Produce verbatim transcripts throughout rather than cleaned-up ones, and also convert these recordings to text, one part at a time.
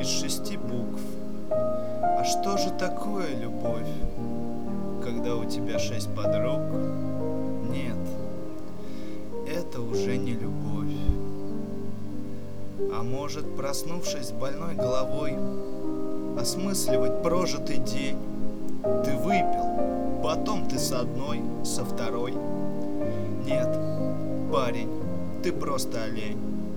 из шести букв. А что же такое любовь, когда у тебя шесть подруг? Нет, это уже не любовь. А может, проснувшись с больной головой, осмысливать прожитый день? Ты выпил, потом ты с одной, со второй. Нет, парень, ты просто олень.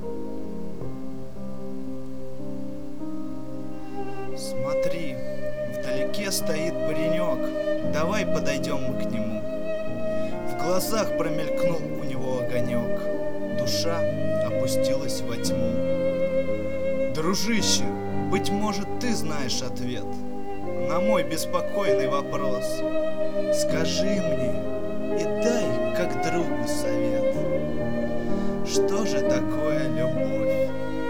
Смотри, вдалеке стоит паренек, давай подойдем мы к нему. В глазах промелькнул у него огонек, душа опустилась во тьму. Дружище, быть может, ты знаешь ответ на мой беспокойный вопрос. Скажи мне и дай как другу совет, что же такое любовь?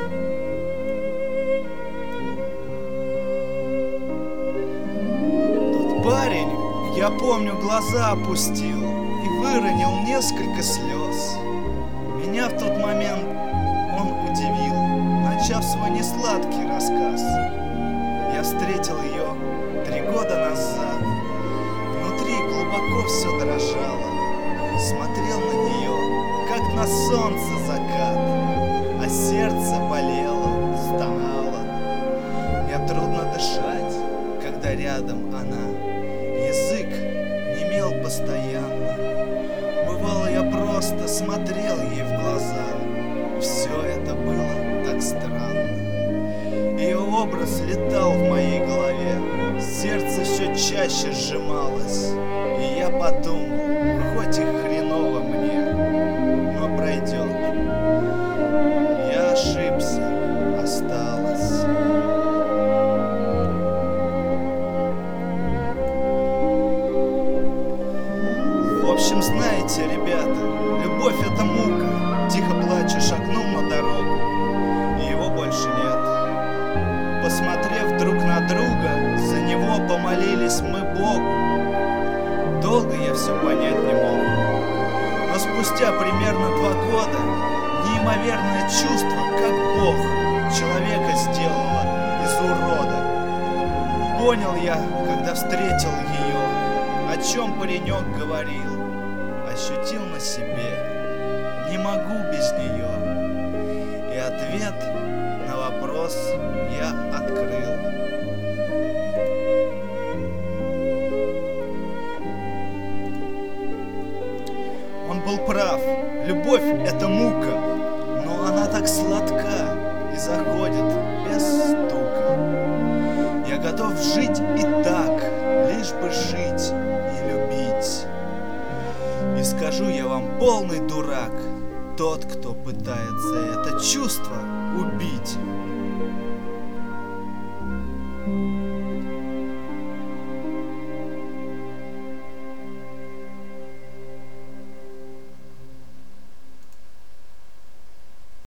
Тот парень, я помню, глаза опустил и выронил несколько слез. Меня в тот момент он удивил, начав свой несладкий рассказ. Я встретил ее три года назад. Внутри глубоко все дрожало. Смотрел на нее, как на солнце закат, а сердце болело, стонало. Мне трудно дышать, когда рядом она. Язык немел постоянно. Бывало, я просто смотрел ей в глаза. Все это было так странно. Ее образ летал в моей голове, сердце все чаще сжималось. И я подумал, хоть и хреново мне, но пройдет. Я ошибся, осталось. В общем, знаете, ребята, любовь — это мука. Тихо плача шагнул на дорогу, и его больше нет. Посмотрев друг на друга, за него помолились мы Богу. Долго я все понять не мог, но спустя примерно два года неимоверное чувство, как Бог человека сделало из урода. Понял я, когда встретил ее, о чем паренек говорил. Ощутил на себе, не могу без нее. И ответ на вопрос я открыл. Он был прав, любовь — это мука, но она так сладка и заходит без стука. Я готов жить и так, лишь бы жить и любить. И скажу я вам, полный дурак тот, кто пытается это чувство убить.